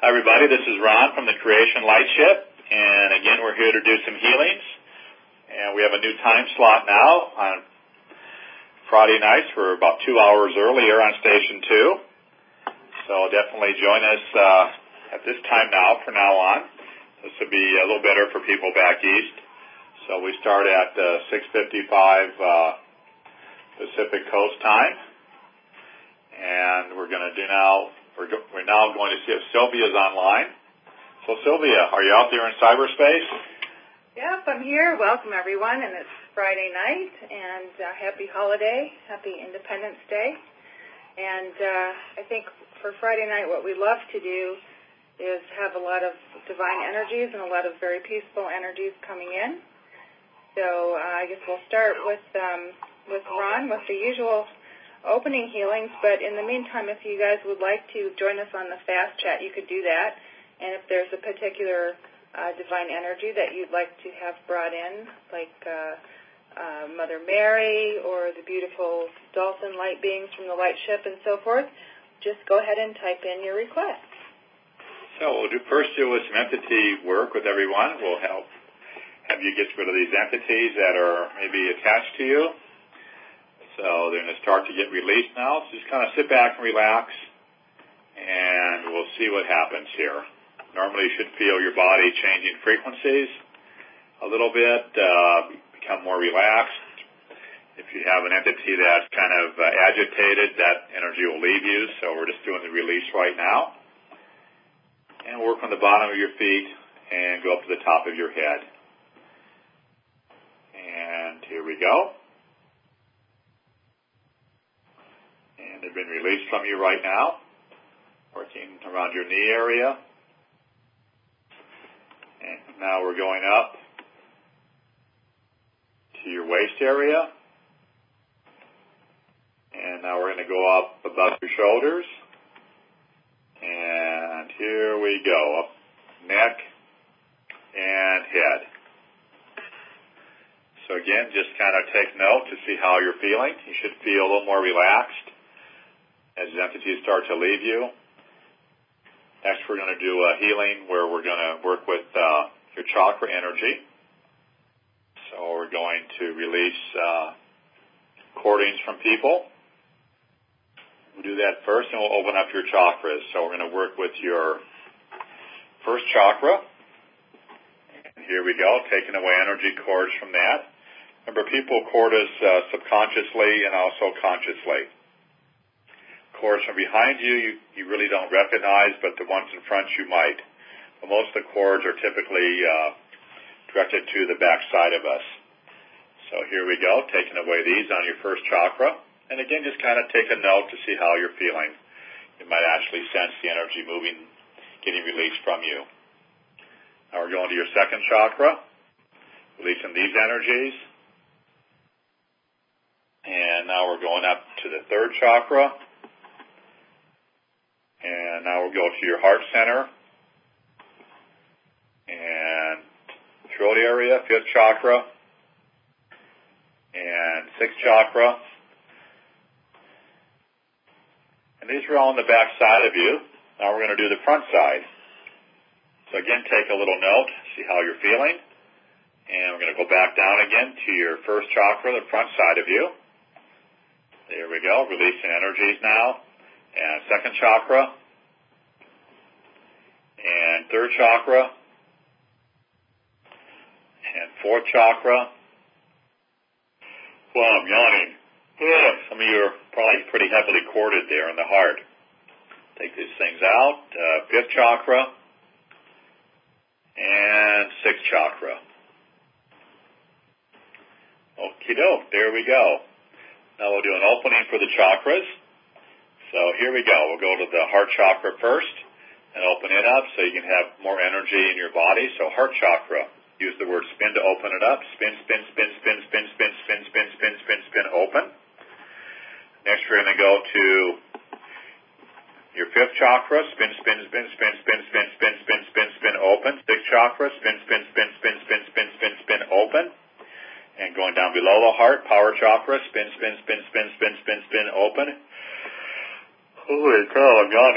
Hi, everybody. This is Ron from the Creation Light Ship, and again, we're here to do some healings. And we have a new time slot now on Friday nights. We're about 2 hours earlier on Station 2. So definitely join us at this time now, from now on. This will be a little better for people back east. So we start at 6:55 Pacific Coast time. And we're going to do now, we're now going to see if Sylvia's online. So Sylvia, are you out there in cyberspace? Yep, I'm here. Welcome, everyone, and it's Friday night, and happy holiday, happy Independence Day. And I think for Friday night what we love to do is have a lot of divine energies and a lot of very peaceful energies coming in. So I guess we'll start with Ron with the usual opening healings, but in the meantime, if you guys would like to join us on the fast chat, you could do that. And if there's a particular divine energy that you'd like to have brought in, like Mother Mary or the beautiful dolphin light beings from the light ship and so forth, just go ahead and type in your request. So we'll first do some entity work with everyone. We'll have you get rid of these entities that are maybe attached to you. So they're going to start to get released now. So just kind of sit back and relax, and we'll see what happens here. Normally you should feel your body changing frequencies a little bit, become more relaxed. If you have an entity that's kind of agitated, that energy will leave you. So we're just doing the release right now. And work on the bottom of your feet and go up to the top of your head. And here we go. And they've been released from you right now. Working around your knee area. And now we're going up to your waist area. And now we're going to go up above your shoulders. And here we go, up neck and head. So again, just kind of take note to see how you're feeling. You should feel a little more relaxed as the entities start to leave you. Next, we're going to do a healing where we're going to work with your chakra energy. So we're going to release cordings from people. We'll do that first, and we'll open up your chakras. So we're going to work with your first chakra. And here we go, taking away energy cords from that. Remember, people cord us subconsciously and also consciously. Cords from behind you really don't recognize, but the ones in front you might. But most of the cords are typically directed to the back side of us. So here we go, taking away these on your first chakra. And again, just kind of take a note to see how you're feeling. You might actually sense the energy moving, getting released from you. Now we're going to your second chakra, releasing these energies. And now we're going up to the third chakra. And now we'll go to your heart center and throat area, fifth chakra, and sixth chakra. And these are all on the back side of you. Now we're going to do the front side. So again, take a little note, see how you're feeling. And we're going to go back down again to your first chakra, the front side of you. There we go, releasing energies now. And second chakra, and third chakra, and fourth chakra. Well, I'm yawning. Some of you are probably pretty heavily corded there in the heart. Take these things out. Fifth chakra, and sixth chakra. Okie doke, there we go. Now we'll do an opening for the chakras. So here we go. We'll go to the heart chakra first and open it up so you can have more energy in your body. So heart chakra, use the word spin to open it up. Spin, spin, spin, spin, spin, spin, spin, spin, spin, spin, spin, open. Next we're going to go to your fifth chakra. Spin, spin, spin, spin, spin, spin, spin, spin, spin, spin, open. Sixth chakra. Spin, spin, spin, spin, spin, spin, spin, spin, open. And going down below the heart, power chakra. Spin, spin, spin, spin, spin, spin, spin, open. Holy cow, I'm yawning.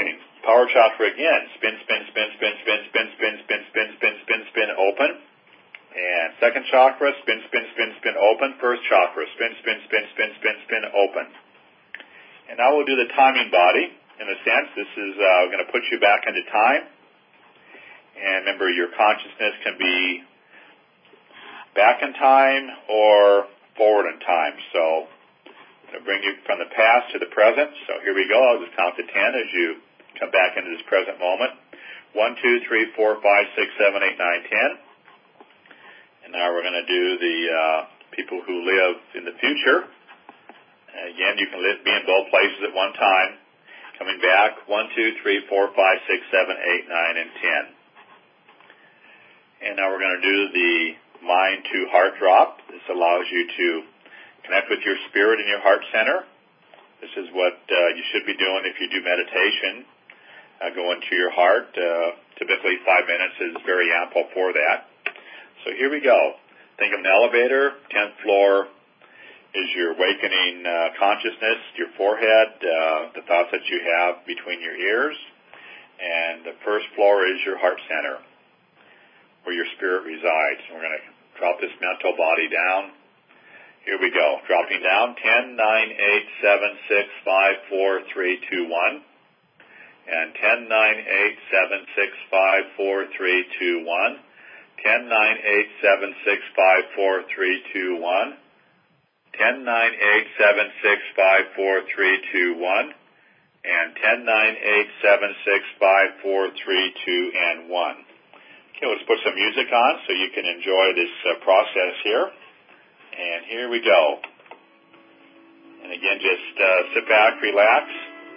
power chakra again. Spin, spin, spin, spin, spin, spin, spin, spin, spin, spin, spin, spin, open. And second chakra, spin, spin, spin, spin, open. First chakra, spin, spin, spin, spin, spin, spin, open. And now we'll do the timing body. In a sense, this is going to put you back into time. And remember, your consciousness can be back in time or forward in time. So I'm going to bring you from the past to the present. So here we go. I'll just count to 10 as you come back into this present moment. 1, 2, 3, 4, 5, 6, 7, 8, 9, 10. And now we're going to do the people who live in the future. Again, you can be in both places at one time. Coming back, 1, 2, 3, 4, 5, 6, 7, 8, 9, and 10. And now we're going to do the mind to heart drop. This allows you to connect with your spirit in your heart center. This is what you should be doing if you do meditation. Go into your heart. Typically 5 minutes is very ample for that. So here we go. Think of an elevator. 10th floor is your awakening consciousness, your forehead, the thoughts that you have between your ears. And the first floor is your heart center, where your spirit resides. And we're going to drop this mental body down. Here we go. Dropping down. 10, 9, 8, 7, 6, 5, 4, 3, 2, 1. And 10, 9, 8, 7, 6, 5, 4, 3, 2, 1. 10, 9, 8, 7, 6, 5, 4, 3, 2, 1. 10, 9, 8, 7, 6, 5, 4, 3, 2, 1. And 10, 9, 8, 7, 6, 5, 4, 3, 2, and 1. Okay, let's put some music on so you can enjoy this process here. And here we go. And again, just sit back, relax,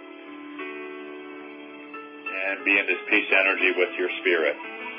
and be in this peace energy with your spirit.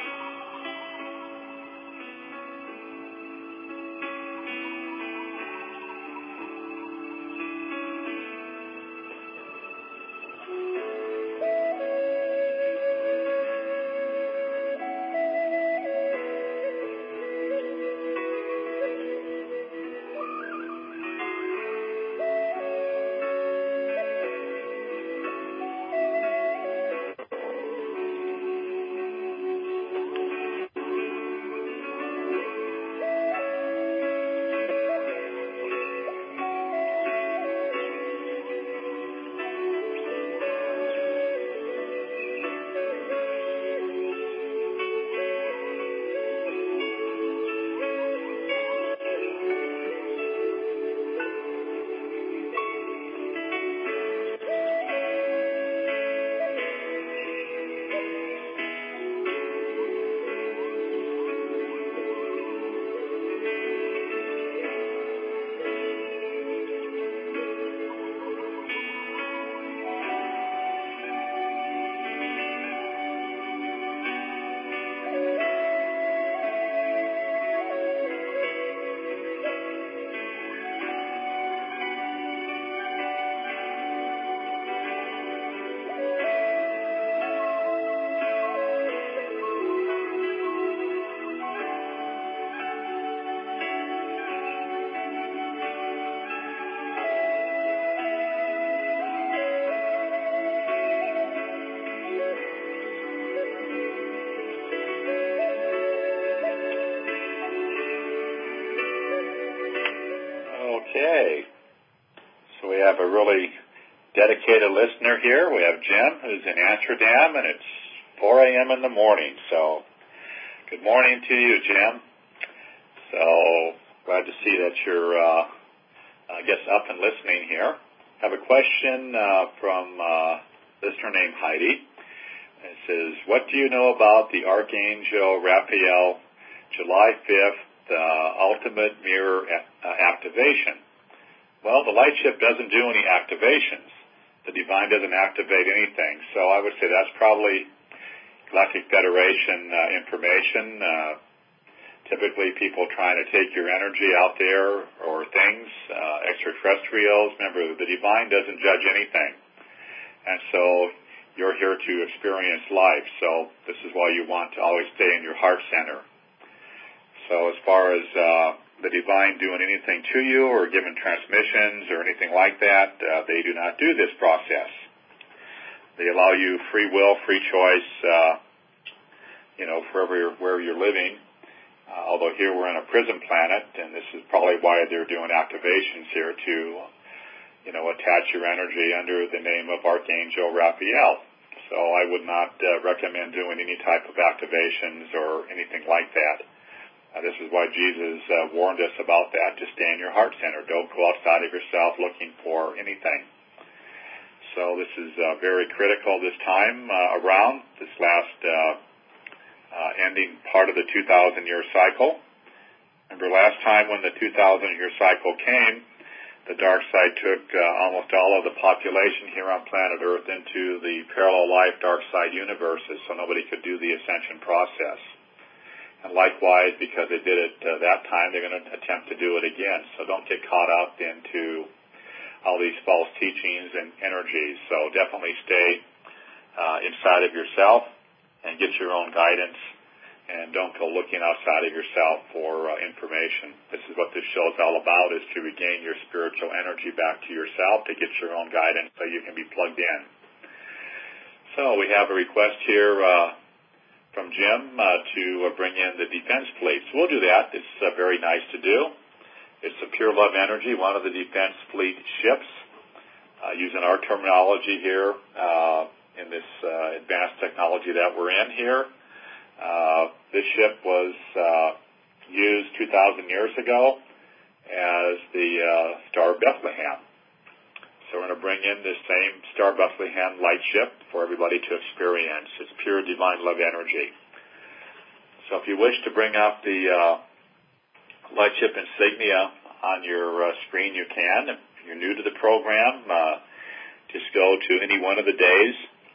Okay, so we have a really dedicated listener here. We have Jim, who's in Amsterdam, and it's 4 a.m. in the morning. So good morning to you, Jim. So glad to see that you're, up and listening here. I have a question from a listener named Heidi. It says, what do you know about the Archangel Raphael, July 5th, ultimate mirror activation? Well, the light ship doesn't do any activations. The divine doesn't activate anything. So I would say that's probably Galactic Federation information. Typically people trying to take your energy out there, or things, extraterrestrials. Remember, the divine doesn't judge anything. And so you're here to experience life. So this is why you want to always stay in your heart center. So as far as the divine doing anything to you or giving transmissions or anything like that, they do not do this process. They allow you free will, free choice, wherever you're living. Although here we're on a prison planet, and this is probably why they're doing activations here to, attach your energy under the name of Archangel Raphael. So I would not recommend doing any type of activations or anything like that. This is why Jesus warned us about that, to stay in your heart center. Don't go outside of yourself looking for anything. So this is very critical this time around, this last ending part of the 2,000-year cycle. Remember last time when the 2,000-year cycle came, the dark side took almost all of the population here on planet Earth into the parallel life dark side universes, so nobody could do the ascension process. And likewise, because they did it that time, they're going to attempt to do it again. So don't get caught up into all these false teachings and energies. So definitely stay inside of yourself and get your own guidance, and don't go looking outside of yourself for information. This is what this show is all about, is to regain your spiritual energy back to yourself, to get your own guidance so you can be plugged in. So we have a request here from Jim to bring in the defense fleet. So we'll do that. It's very nice to do. It's a Pure Love Energy, one of the defense fleet ships. Using our terminology here in this advanced technology that we're in here, this ship was used 2,000 years ago as the Star of Bethlehem. So we're going to bring in this same Star of Bethlehem light ship for everybody to experience. It's pure divine love energy. So if you wish to bring up the light ship insignia on your screen, you can. If you're new to the program, just go to any one of the days.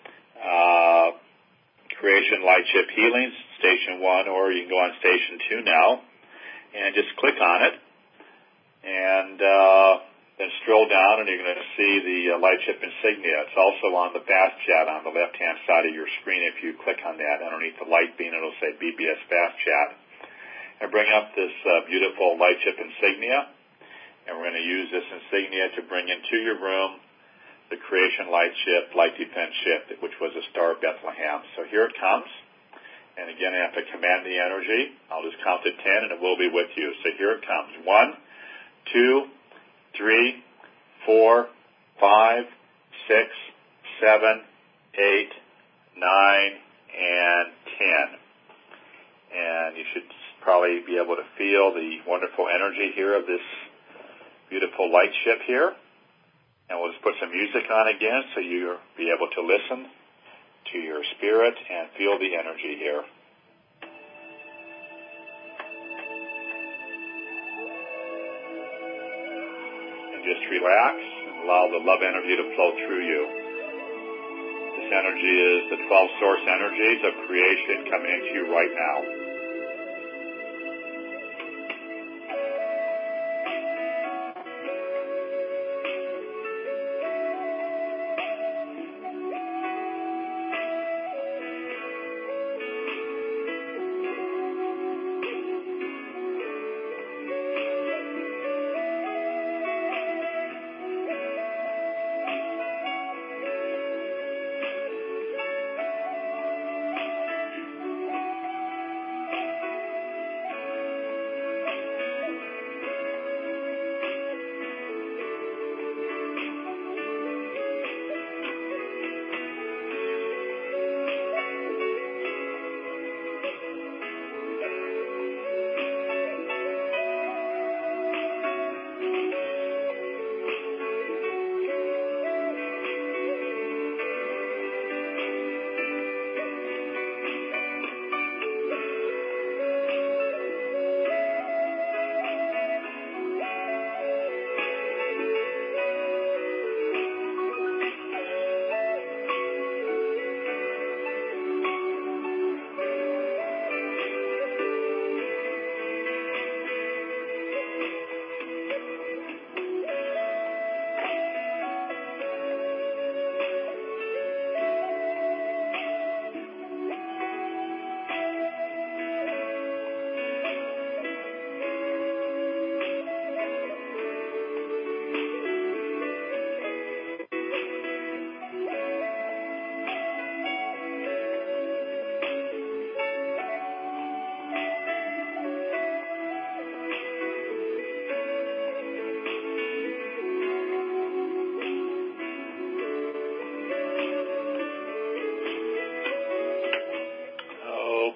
Creation Light Ship Healings, Station 1, or you can go on Station 2 now, and just click on it, and then scroll down, and you're going to see the Light Ship insignia. It's also on the Fast Chat on the left-hand side of your screen. If you click on that, underneath the light beam, it'll say BBS Fast Chat. And bring up this beautiful Light Ship insignia, and we're going to use this insignia to bring into your room the Creation Light Ship, Light Defense Ship, which was a Star of Bethlehem. So here it comes. And again, I have to command the energy. I'll just count to 10, and it will be with you. So here it comes. 1, 2, 3, 4, 5, 6, 7, 8, 9, and 10. And you should probably be able to feel the wonderful energy here of this beautiful light ship here. And we'll just put some music on again so you'll be able to listen to your spirit and feel the energy here. And just relax and allow the love energy to flow through you. This energy is the 12 source energies of creation coming into you right now.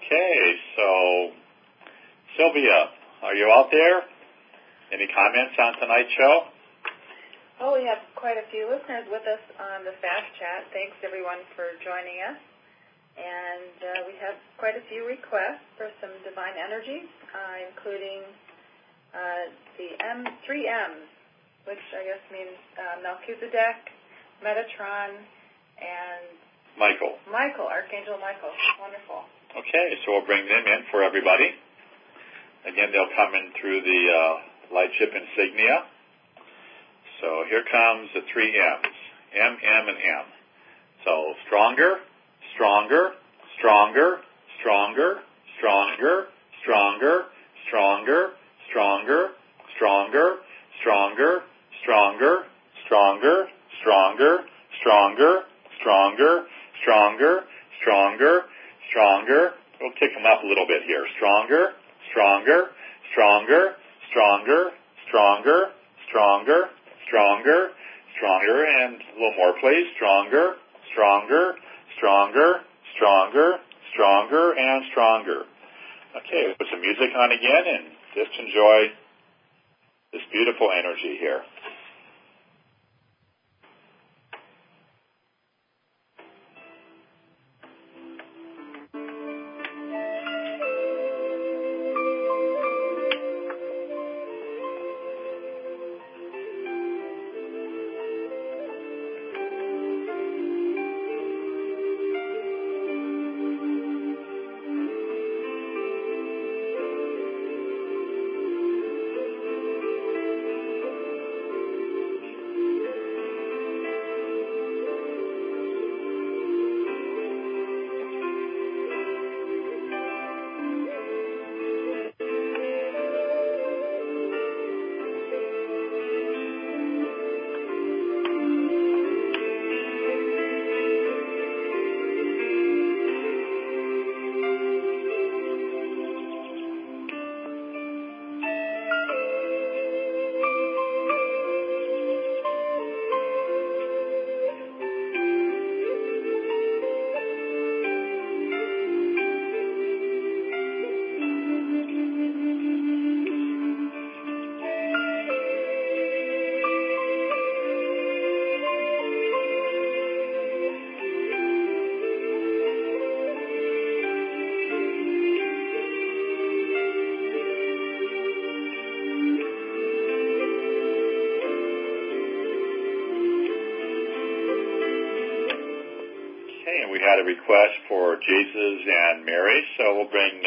Okay, so Sylvia, are you out there? Any comments on tonight's show? Oh, we have quite a few listeners with us on the Fast Chat. Thanks, everyone, for joining us. And we have quite a few requests for some divine energies, including the three M's, which I guess means Melchizedek, Metatron, and Michael, Archangel Michael. Wonderful. Okay, so we'll bring them in for everybody. Again, they'll come in through the light ship insignia. So here comes the three M's, M, M, and M. So stronger, stronger, stronger, stronger, stronger, stronger, stronger, stronger, stronger, stronger, stronger, stronger, stronger, stronger, stronger, stronger, stronger, stronger. We'll kick them up a little bit here. Stronger, stronger, stronger, stronger, stronger, stronger, stronger, stronger, and a little more, please. Stronger, stronger, stronger, stronger, stronger, and stronger. Okay, we'll put some music on again and just enjoy this beautiful energy here. We had a request for Jesus and Mary, so we'll bring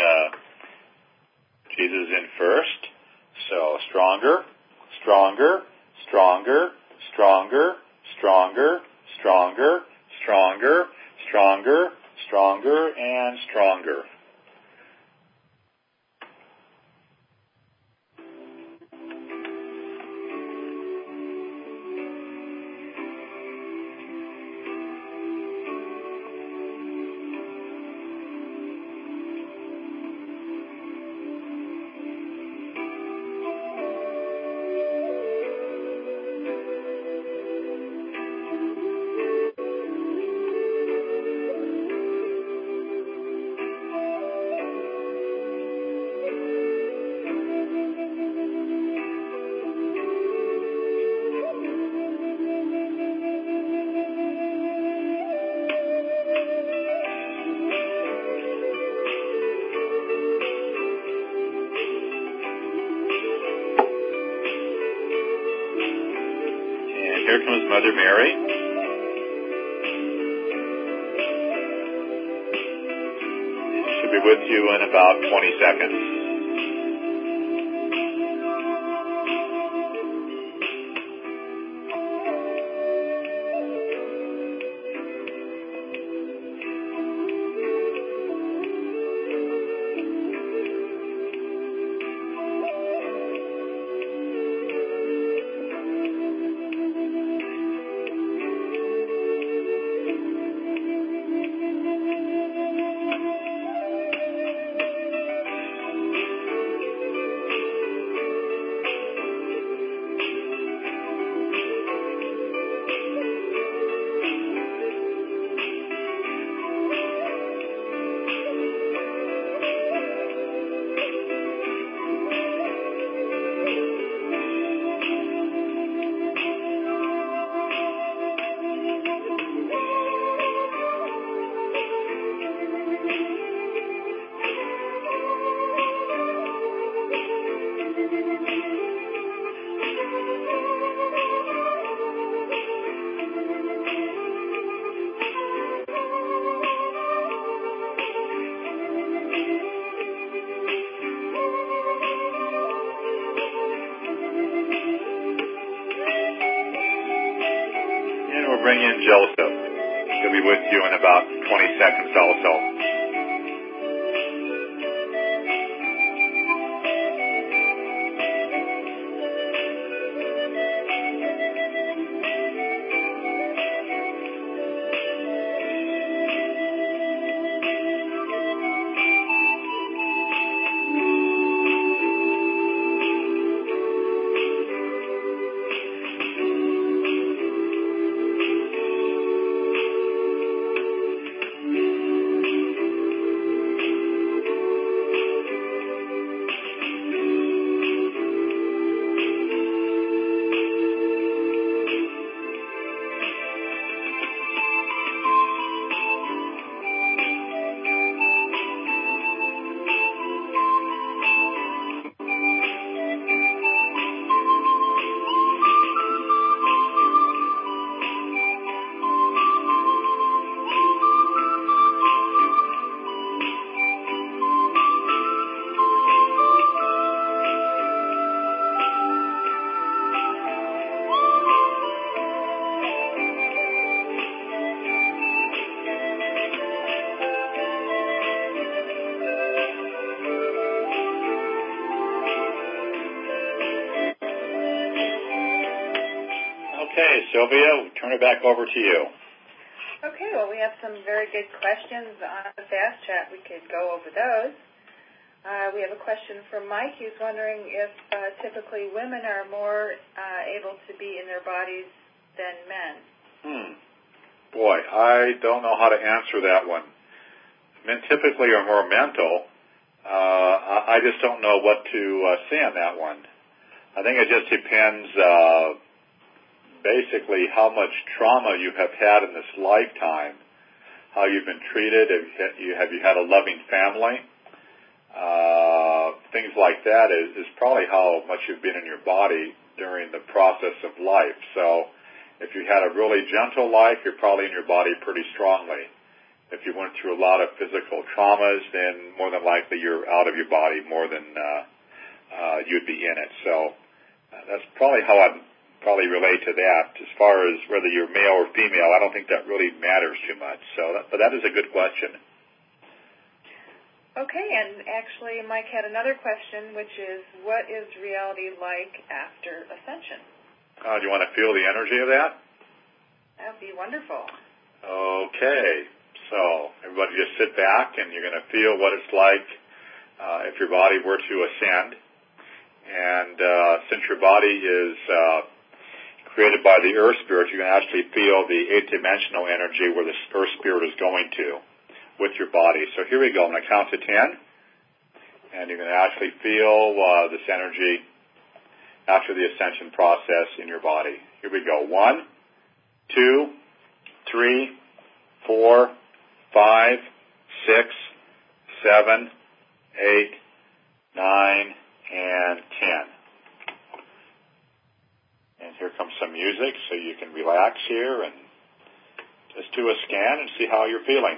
Jesus in first. So stronger, stronger, stronger, stronger, stronger, stronger, stronger, stronger, stronger, and stronger. Here comes Mother Mary. She'll be with you in about 20 seconds. bring in Joseph. He'll be with you in about 20 seconds also. Okay, Sylvia, we'll turn it back over to you. Okay, well, we have some very good questions on the Fast Chat. We could go over those. We have a question from Mike. He's wondering if typically women are more able to be in their bodies than men. Boy, I don't know how to answer that one. Men typically are more mental. I just don't know what to say on that one. I think it just depends basically how much trauma you have had in this lifetime, how you've been treated, have you had a loving family, things like that is probably how much you've been in your body during the process of life. So if you had a really gentle life, you're probably in your body pretty strongly. If you went through a lot of physical traumas, then more than likely you're out of your body more than you'd be in it. So that's probably how I'd probably relate to that. As far as whether you're male or female, I don't think that really matters too much. But that is a good question. Okay, and actually Mike had another question, which is, what is reality like after ascension? Do you want to feel the energy of that? That would be wonderful. Okay, so everybody just sit back and you're going to feel what it's like if your body were to ascend. And since your body is created by the Earth Spirit, you can actually feel the 8-dimensional energy where the Earth Spirit is going to with your body. So here we go. I'm going to count to 10, and you're going to actually feel this energy after the ascension process in your body. Here we go. 1, 2, 3, 4, 5, 6, 7, 8, 9, and 10. And here comes some music so you can relax here and just do a scan and see how you're feeling.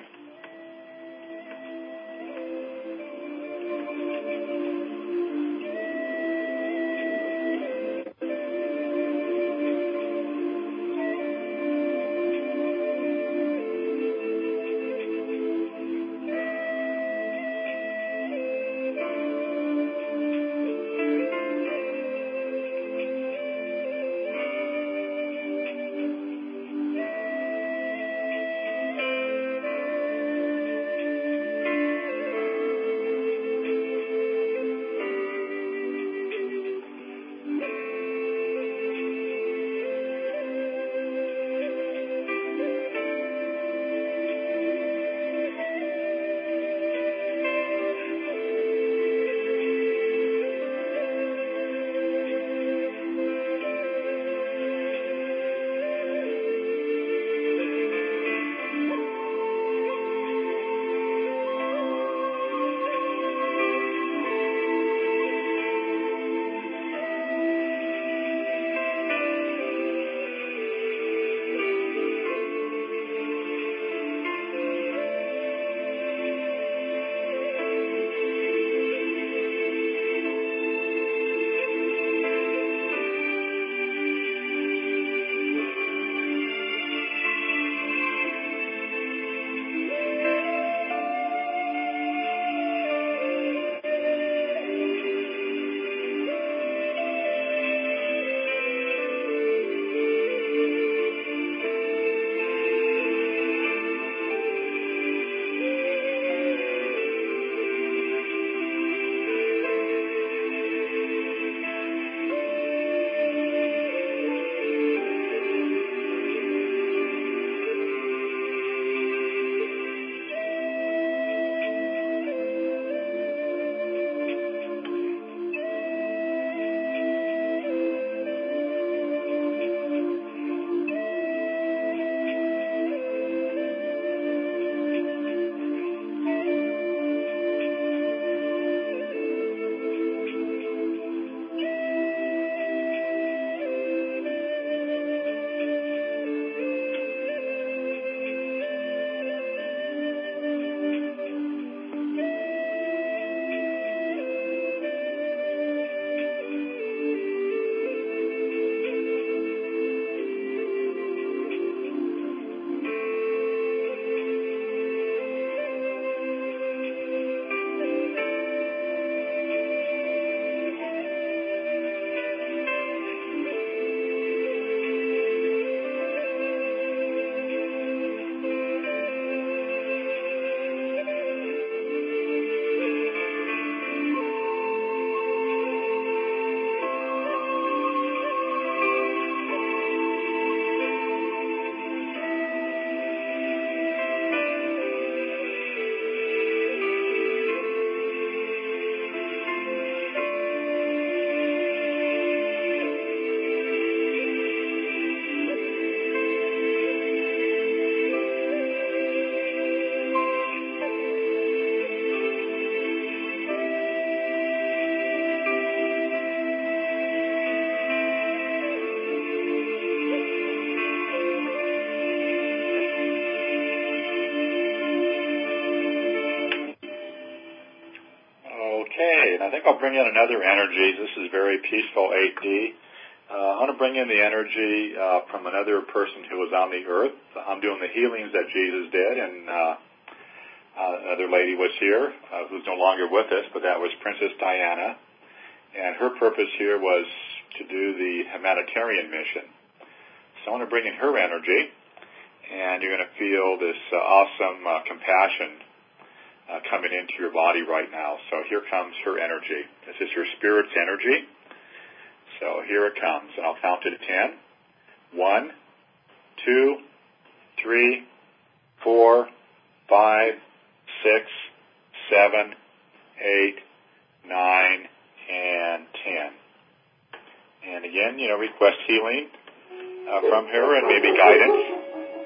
And I think I'll bring in another energy. This is very peaceful 8D. I want to bring in the energy from another person who was on the earth. I'm doing the healings that Jesus did, and another lady was here who's no longer with us, but that was Princess Diana. And her purpose here was to do the humanitarian mission. So I want to bring in her energy, and you're going to feel this awesome compassion coming into your body right now. So here comes her energy. This is your spirit's energy. So here it comes, and I'll count to 10. 1, 2, 3, 4, 5, 6, 7, 8, 9, and 10. And again, request healing from her and maybe guidance.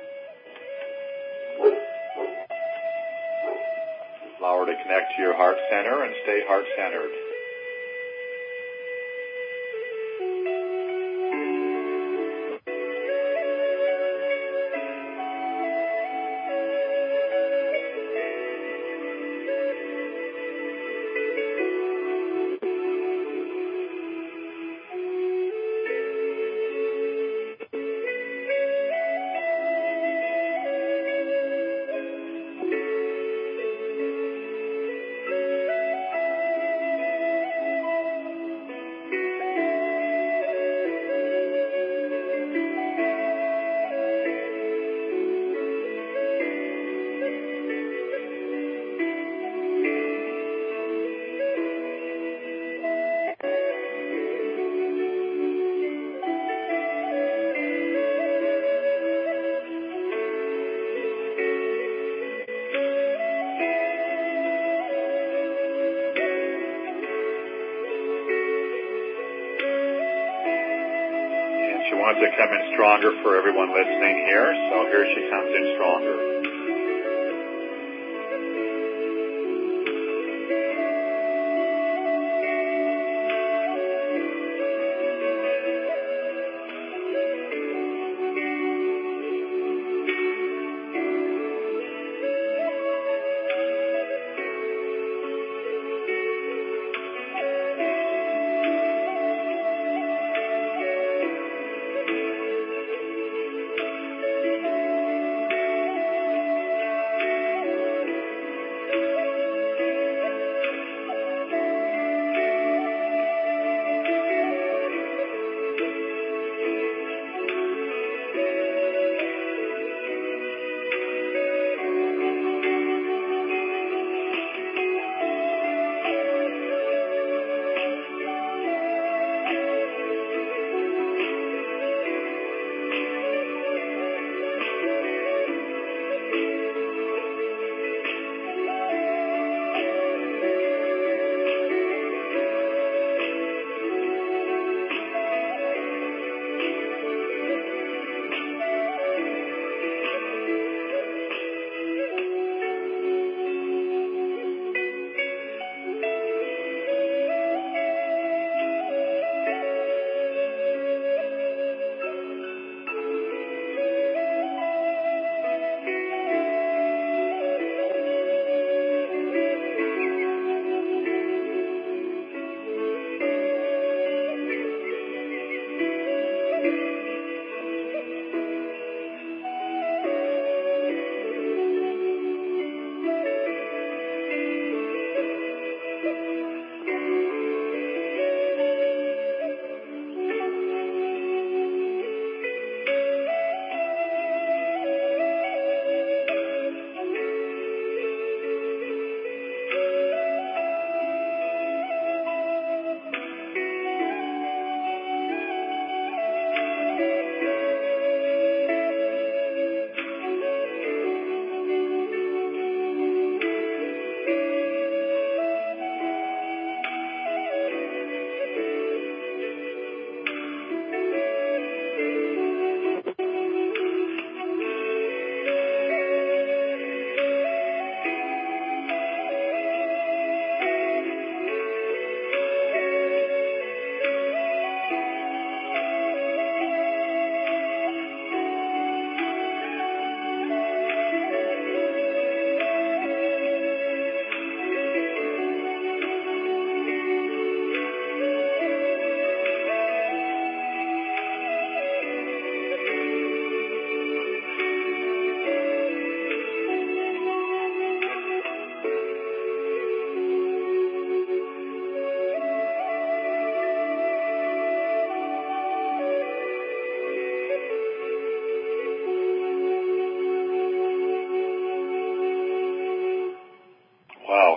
Allow her to connect to your heart center and stay heart-centered. She wants to come in stronger for everyone listening here, so here she comes in stronger.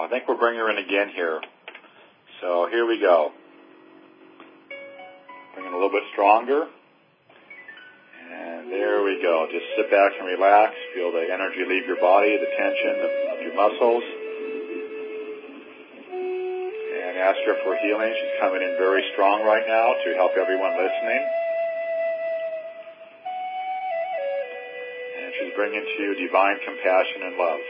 I think we'll bring her in again here. So here we go. Bring it a little bit stronger. And there we go. Just sit back and relax. Feel the energy leave your body, the tension of your muscles. And ask her for healing. She's coming in very strong right now to help everyone listening. And she's bringing to you divine compassion and love.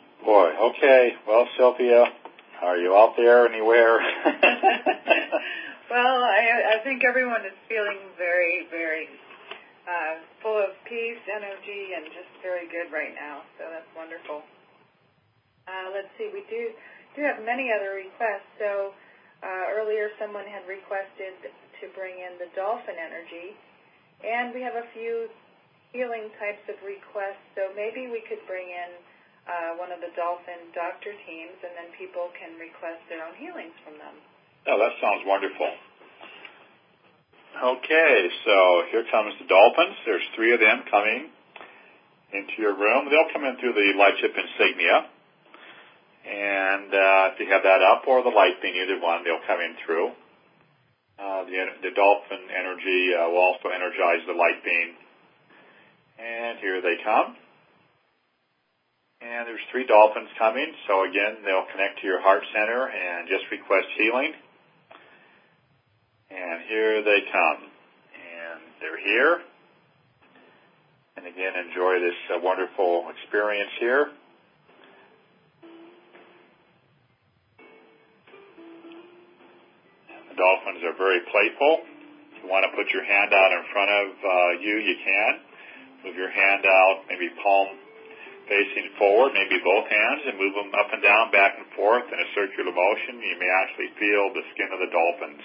Okay. Well, Sylvia, are you out there anywhere? think everyone is feeling very, very full of peace, energy, and just very good right now. So that's wonderful. Let's see. We do have many other requests. So earlier someone had requested to bring in the dolphin energy, and we have a few healing types of requests. So maybe we could bring in one of the dolphin doctor teams, and then people can request their own healings from them. Oh, that sounds wonderful. Okay, so here comes the dolphins. There's 3 of them coming into your room. They'll come in through the lightship insignia. And if you have that up or the light beam, either one, they'll come in through. The dolphin energy will also energize the light beam. And here they come. And there's 3 dolphins coming. So again, they'll connect to your heart center and just request healing. And here they come. And they're here. And again, enjoy this wonderful experience here. And the dolphins are very playful. If you want to put your hand out in front of you, you can. Move your hand out, maybe palm facing forward, maybe both hands, and move them up and down, back and forth in a circular motion. You may actually feel the skin of the dolphins.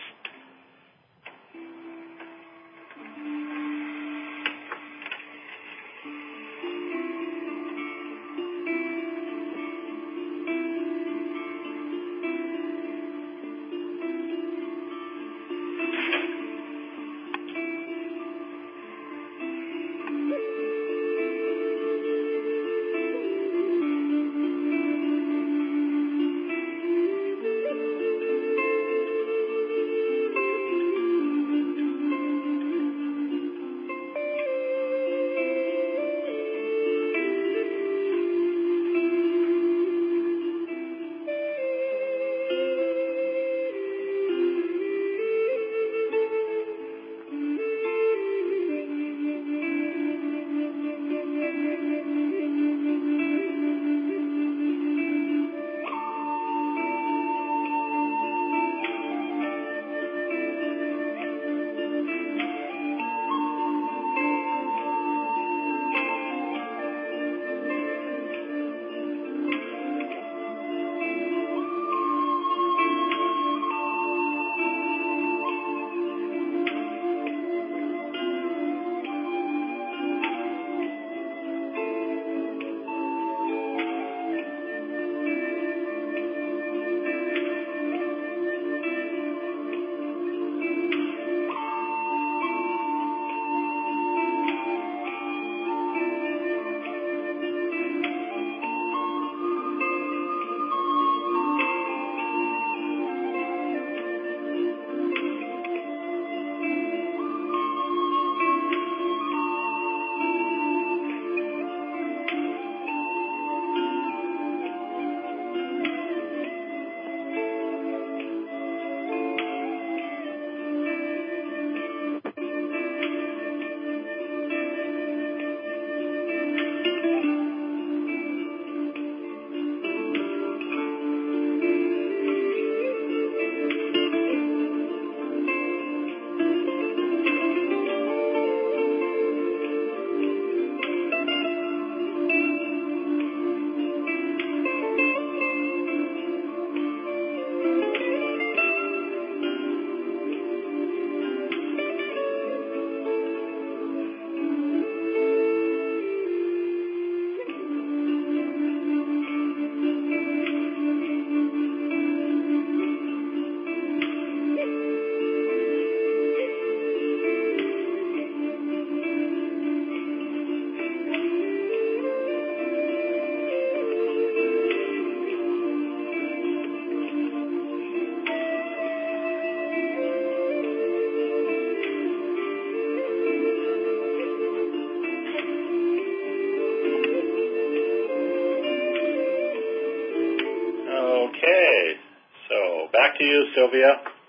Back to you, Sylvia.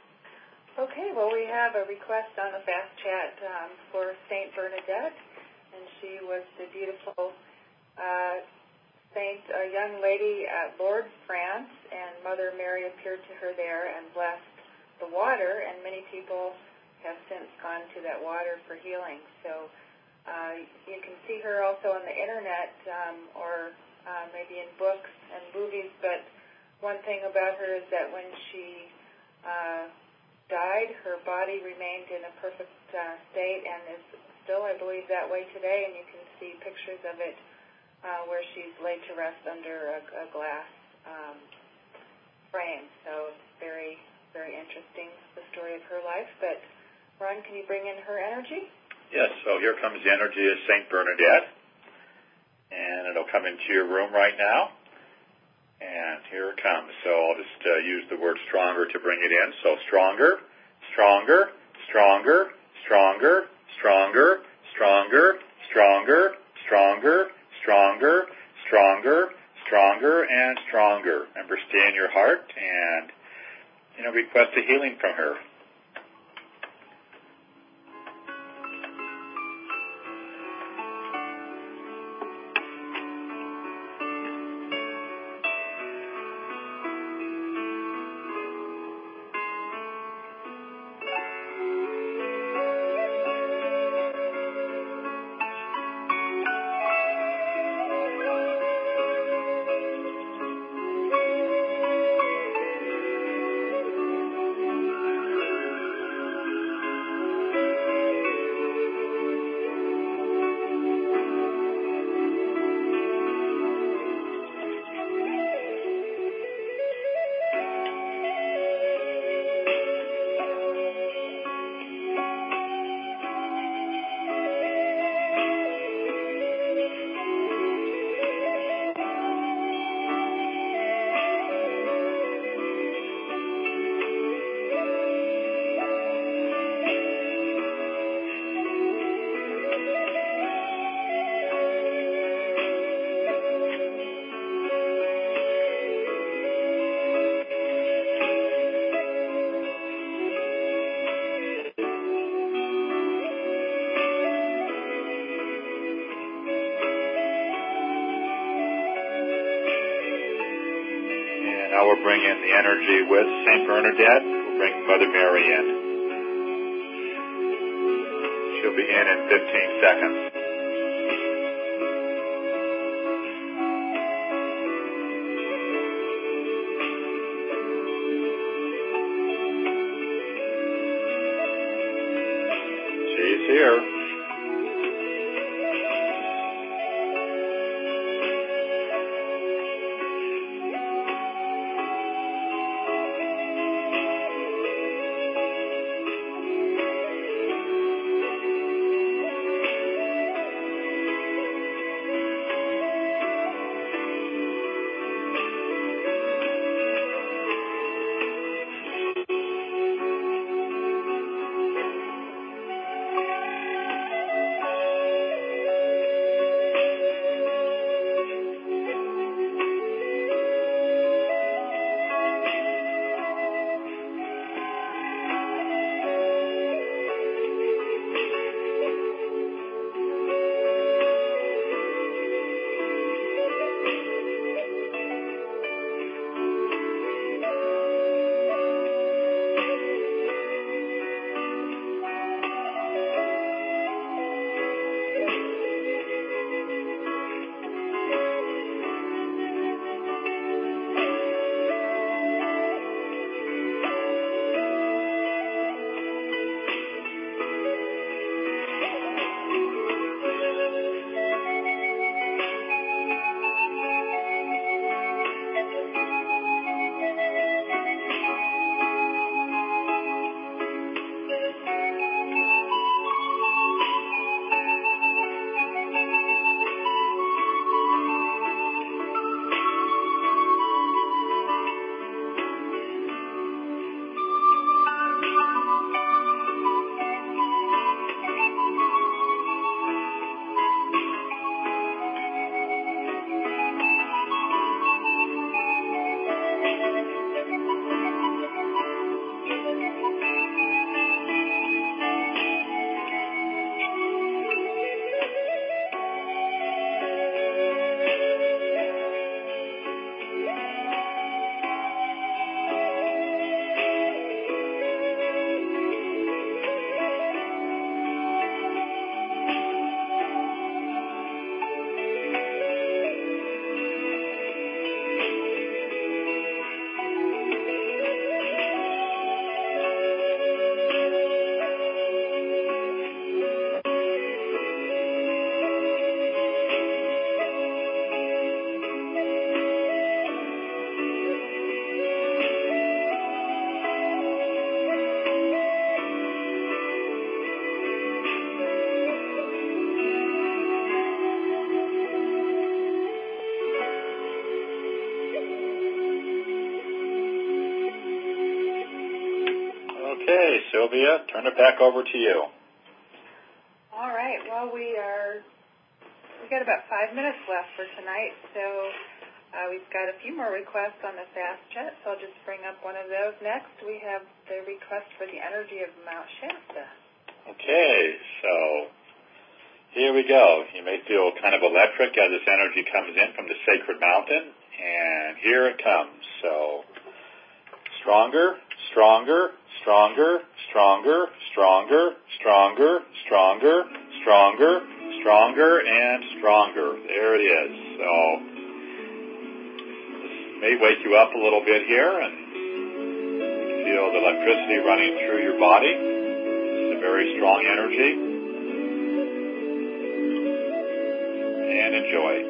Okay, well, we have a request on the Fast Chat for Saint Bernadette, and she was the beautiful saint, a young lady at Lourdes, France, and Mother Mary appeared to her there and blessed the water, and many people have since gone to that water for healing. So you can see her also on the internet or maybe in books and movies. But one thing about her is that when she died, her body remained in a perfect state and is still, I believe, that way today. And you can see pictures of it where she's laid to rest under a glass frame. So it's very, very interesting, the story of her life. But Ron, can you bring in her energy? Yes, so here comes the energy of St. Bernadette, and it'll come into your room right now. And here it comes. So I'll just use the word stronger to bring it in. So stronger, stronger, stronger, stronger, stronger, stronger, stronger, stronger, stronger, stronger, stronger, and stronger. Remember, stay in your heart and, request a healing from her. Now we'll bring in the energy with St. Bernadette. We'll bring Mother Mary in. She'll begin in 15 seconds. She's here. Okay, Sylvia, turn it back over to you. All right. Well, we've got about 5 minutes left for tonight, so we've got a few more requests on the Fast Chat, so I'll just bring up one of those. Next, we have the request for the energy of Mount Shasta. Okay, so here we go. You may feel kind of electric as this energy comes in from the sacred mountain, and here it comes. So stronger, stronger, stronger, stronger, stronger, stronger, stronger, stronger, stronger, and stronger. There it is. So this may wake you up a little bit here, and feel the electricity running through your body. It's a very strong energy. And enjoy.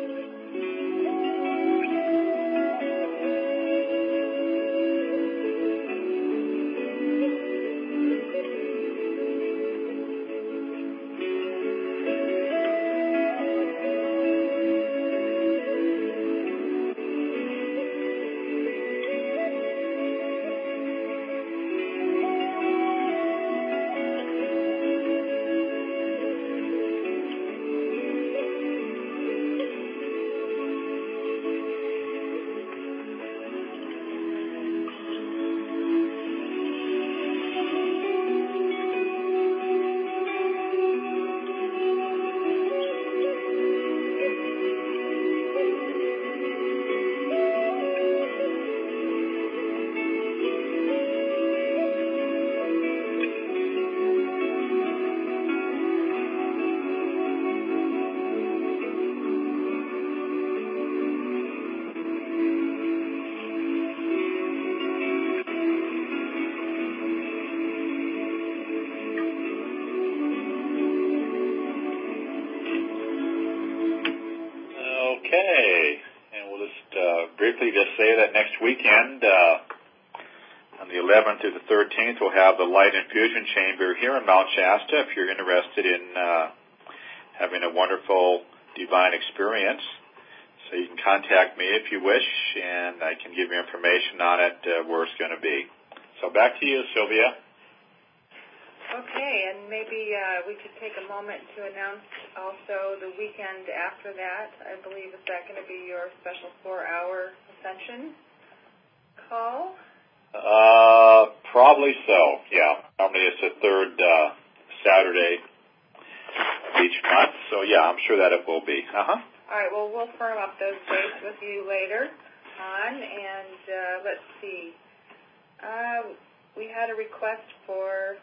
Okay, and we'll just briefly just say that next weekend, on the 11th to the 13th, we'll have the Light Infusion Chamber here in Mount Shasta. If you're interested in having a wonderful divine experience, so you can contact me if you wish, and I can give you information on it, where it's going to be. So back to you, Sylvia. Okay, and maybe we could take a moment to announce also the weekend after that. I believe, is that going to be your special 4-hour ascension call? Probably so, yeah. Normally it's the third Saturday of each month, so yeah, I'm sure that it will be. All right, well, we'll firm up those dates with you later on, and let's see. We had a request for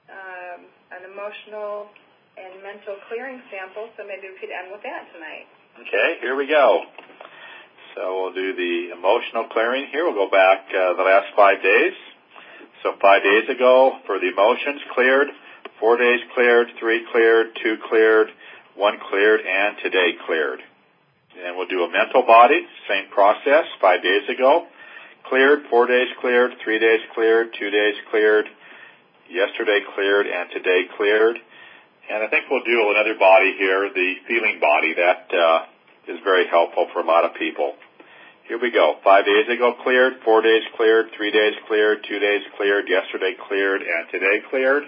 an emotional and mental clearing sample, so maybe we could end with that tonight. Okay, here we go. So we'll do the emotional clearing here. We'll go back the last 5 days. So 5 days ago, for the emotions, cleared. 4 days cleared, 3 cleared, 2 cleared, 1 cleared, and today cleared. And we'll do a mental body, same process, 5 days ago. Cleared, 4 days cleared, 3 days cleared, 2 days cleared, yesterday cleared, and today cleared. And I think we'll do another body here, the feeling body. That is very helpful for a lot of people. Here we go. 5 days ago cleared, 4 days cleared, 3 days cleared, 2 days cleared, yesterday cleared, and today cleared.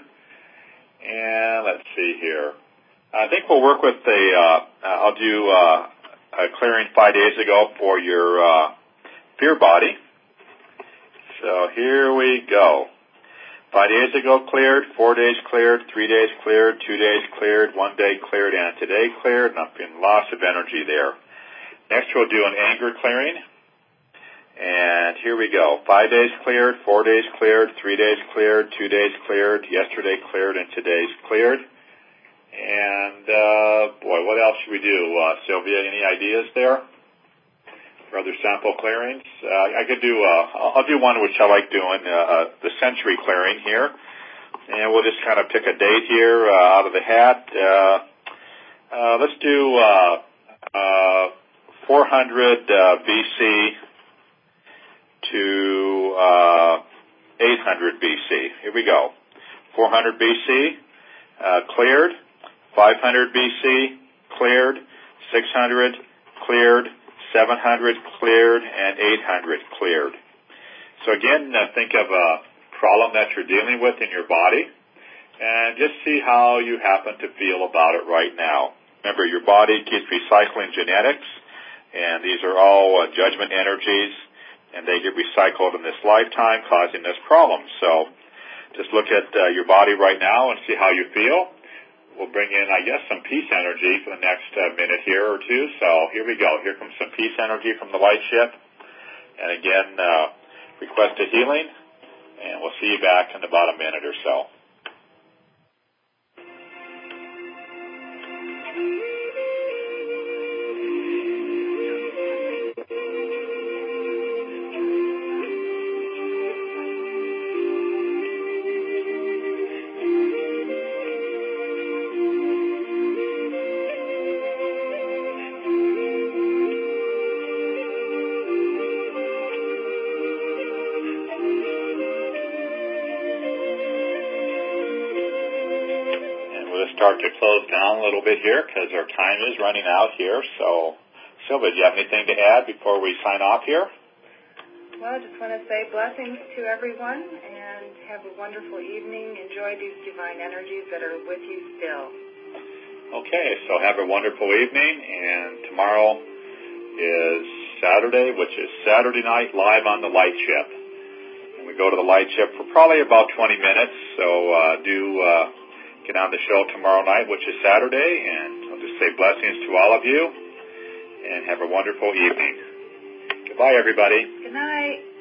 And let's see here. I think we'll work with I'll do a clearing 5 days ago for your fear body. So here we go. 5 days ago cleared, 4 days cleared, 3 days cleared, 2 days cleared, 1 day cleared, and today cleared, and I'm feeling lots of energy there. Next we'll do an anger clearing, and here we go. 5 days cleared, 4 days cleared, 3 days cleared, 2 days cleared, yesterday cleared, and today's cleared. And, boy, what else should we do, Sylvia? Any ideas there? For other sample clearings? I could do, I'll do one which I like doing, the century clearing here. And we'll just kind of pick a date here out of the hat. Let's do 400 BC to 800 BC. Here we go. 400 BC, cleared. 500 BC, cleared. 600, cleared. 700 cleared, and 800 cleared. So again, think of a problem that you're dealing with in your body, and just see how you happen to feel about it right now. Remember, your body keeps recycling genetics, and these are all judgment energies, and they get recycled in this lifetime, causing this problem. So just look at your body right now and see how you feel. We'll bring in, I guess, some peace energy for the next minute here or two. So here we go. Here comes some peace energy from the light ship. And again, request a healing, and we'll see you back in about a minute or so. Start to close down a little bit here because our time is running out here. So, Sylvia, do you have anything to add before we sign off here? Well, I just want to say blessings to everyone and have a wonderful evening. Enjoy these divine energies that are with you still. Okay, so have a wonderful evening, and tomorrow is Saturday, which is Saturday night live on the Light Ship. And we go to the Light Ship for probably about 20 minutes, so get on the show tomorrow night, which is Saturday, and I'll just say blessings to all of you, and have a wonderful evening. Goodbye, everybody. Good night.